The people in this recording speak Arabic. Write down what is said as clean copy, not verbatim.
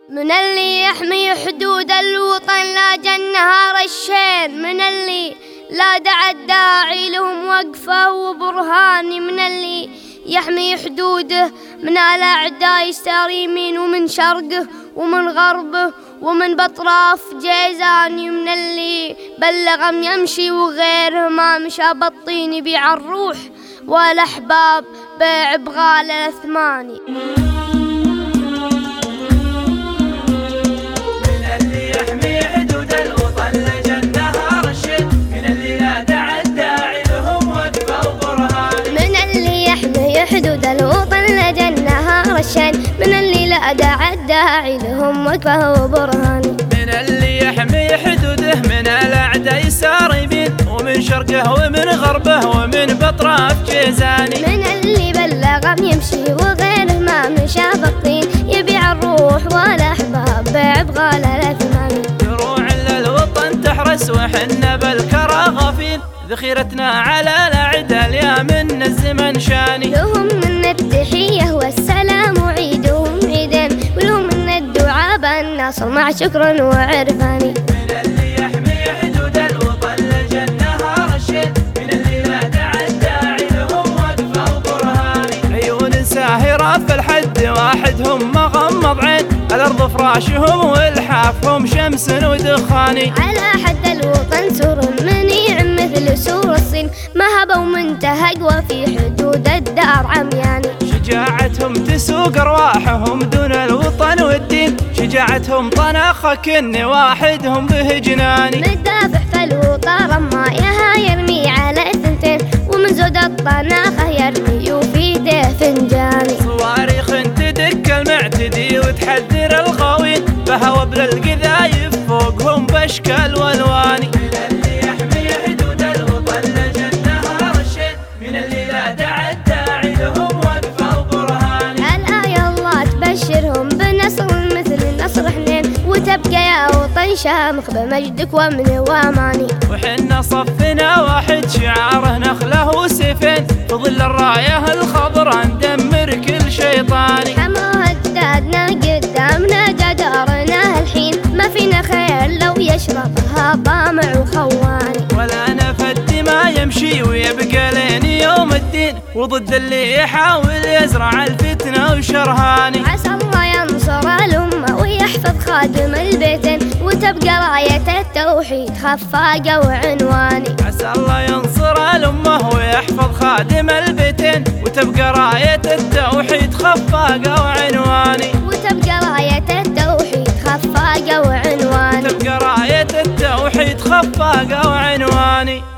من اللي يحمي حدود الوطن لا جن نهار الشين، من اللي لا دعا الداعي لهم وقفه وبرهان، من اللي يحمي حدوده من الأعداء يستار يمين ومن شرقه ومن غربه ومن بطراف جيزاني، من اللي بلغ يمشي وغيره ما مشى بطين يبيع الروح والأحباب بيع بغال الأثماني. حدود الوطن لجن نهار الشين، من اللي لا داعي الداعي لهم وقفه وبرهان، من اللي يحمي حدوده من الأعداء يسار يمين ومن شرقه ومن غربه ومن بطراف جيزاني، من اللي بلغ يمشي وغيره ما مشى بطين يبيع الروح والأحباب بيع بغال الأثماني. دروع للوطن تحرس وحنا بالكرى غافين، ذخيرتنا على الأعداء يا من الزمن شاني، لهم من التحية والسلام وعيدهم عيدين، ولهم من الدعاء بالنصر مع شكر وعرفاني. من اللي يحمي حدود الوطن لجن نهار الشين، من اللي لا دعا الداعي لهم وقفه وبرهاني، عيون ساهرة في الحد واحد هم مغمض عين، الأرض فراشهم والحافهم شمس ودخاني، على حد الوطن سور منيع مثل سور الصين، مهبة ومنتهى قوى في حدود الدار عمياني، شجاعتهم تسوق أرواحهم دون الوطن والدين، شجاعتهم طناخة كن واحدهم به جناني، مدافع في الوطن رمايها يرمي على الثنتين، ومن زود الطناخة يرمي وفي يده فنجاني، صواريخ تدك المعتدي وتحذر الغاوين، بها وبل القذايف فوقهم باشكال والواني. من اللي يحمي حدود الوطن لجن نهار الشين، من اللي لا دعا الداعي لهم وقفه وبرهاني، الآية الله تبشرهم بنصر مثل نصر حنين، وتبقى يا وطن شامخ بمجدك ومن واماني، وحنا صفنا واحد شعاره نخله وسيفين، في ظل الرايه الخضراء ندمر كل شيطاني، حماها اجدادنا قدامنا جدارنا الحين، ما فينا خير لو يشربها طامع وخواني، ولا نفد ما يمشي ويبقى لين يوم الدين، وضد اللي يحاول يزرع الفتنة وشرهاني، عسى الله ينصر الأمة ويحفظ خادم البيتين، وتبقى راية التوحيد خفاقة وعنواني، عسى الله ينصر الأمة ويحفظ خادم البيتين، وتبقى راية التوحيد خفاقة وعنواني، وتبقى راية التوحيد خفاقة وعنواني، وتبقى راية التوحيد خفاقة وعنواني.